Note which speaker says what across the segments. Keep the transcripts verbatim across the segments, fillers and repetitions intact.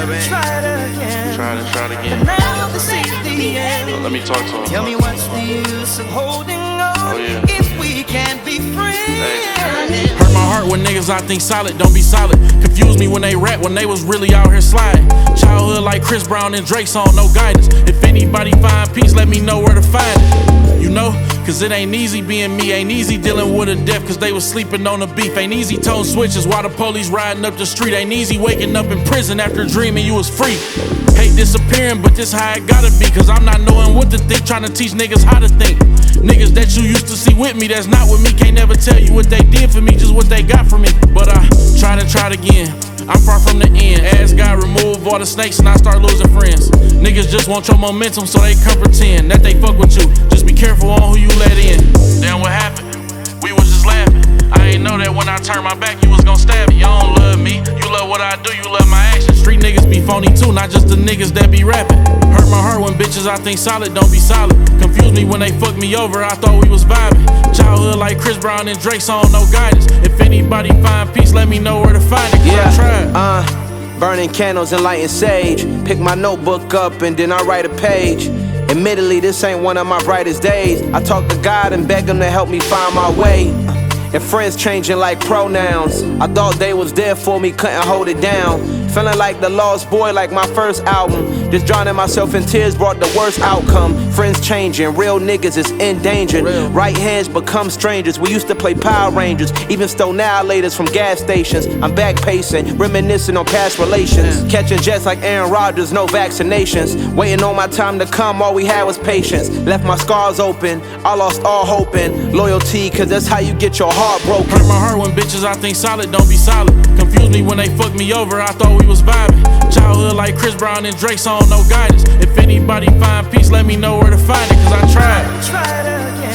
Speaker 1: baby.
Speaker 2: Tried again.
Speaker 1: Tried and tried again.
Speaker 2: But now this is the end.
Speaker 1: So let me talk to him.
Speaker 2: Tell me what's the use of holding on
Speaker 1: Oh, yeah.
Speaker 2: if we can't be friends?
Speaker 1: Hey.
Speaker 3: Hurt my heart when niggas I think solid don't be solid. Confuse me when they rap when they was really out here sliding. Childhood like Chris Brown and Drake song, no guidance. If anybody find peace, let me know where to find it. You know, cause it ain't easy being me. Ain't easy dealing with a death cause they was sleeping on the beef. Ain't easy tone switches while the police riding up the street. Ain't easy waking up in prison after dreaming you was free. Hate disappearing, but this how it gotta be. Cause I'm not knowing what to think, trying to teach niggas how to think. Niggas that you used to see with me, that's not with me. Can't never tell you what they did for me, just what they got from me. But I tried and tried again. I'm far from the end. Ask God remove all the snakes and I start losing friends. Niggas just want your momentum so they come pretend that they fuck with you. Just be careful on who you let in. Damn, what happened? We was just laughing. I ain't know that when I turned my back you was gon' stab me. You don't love me, you love what I do, you love my actions. Street niggas be phony too, not just the niggas that be rapping. Hurt my heart when bitches I think solid don't be solid. Confuse me when they fuck me over, I thought we was vibing. Childhood like Chris Brown and Drake song, no guidance. If anybody find peace, let me know where to find it.
Speaker 4: Yeah,
Speaker 3: I tried.
Speaker 4: uh, burning candles and lighting sage. Pick my notebook up and then I write a page. Admittedly, this ain't one of my brightest days. I talk to God and beg him to help me find my way. And friends changing like pronouns. I thought they was there for me, couldn't hold it down. Feeling like the lost boy like my first album. Just drowning myself in tears brought the worst outcome. Friends changing, real niggas is endangered. Right hands become strangers. We used to play Power Rangers, even stole annihilators from gas stations. I'm back pacing, reminiscing on past relations. Catching jets like Aaron Rodgers, no vaccinations. Waiting on my time to come, all we had was patience. Left my scars open, I lost all hope and loyalty, cause that's how you get your heart broken.
Speaker 3: Hurt my heart when bitches I think solid don't be solid. Confuse me when they fuck me over, I thought we was vibing. Childhood like Chris Brown and Drake song, no guidance. If anybody find peace, let me know where to find it, cause I tried.
Speaker 2: Tried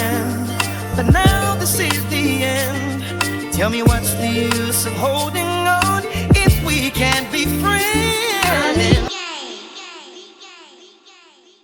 Speaker 2: again, but now this is the end. Tell me what's the use of holding on if we can't be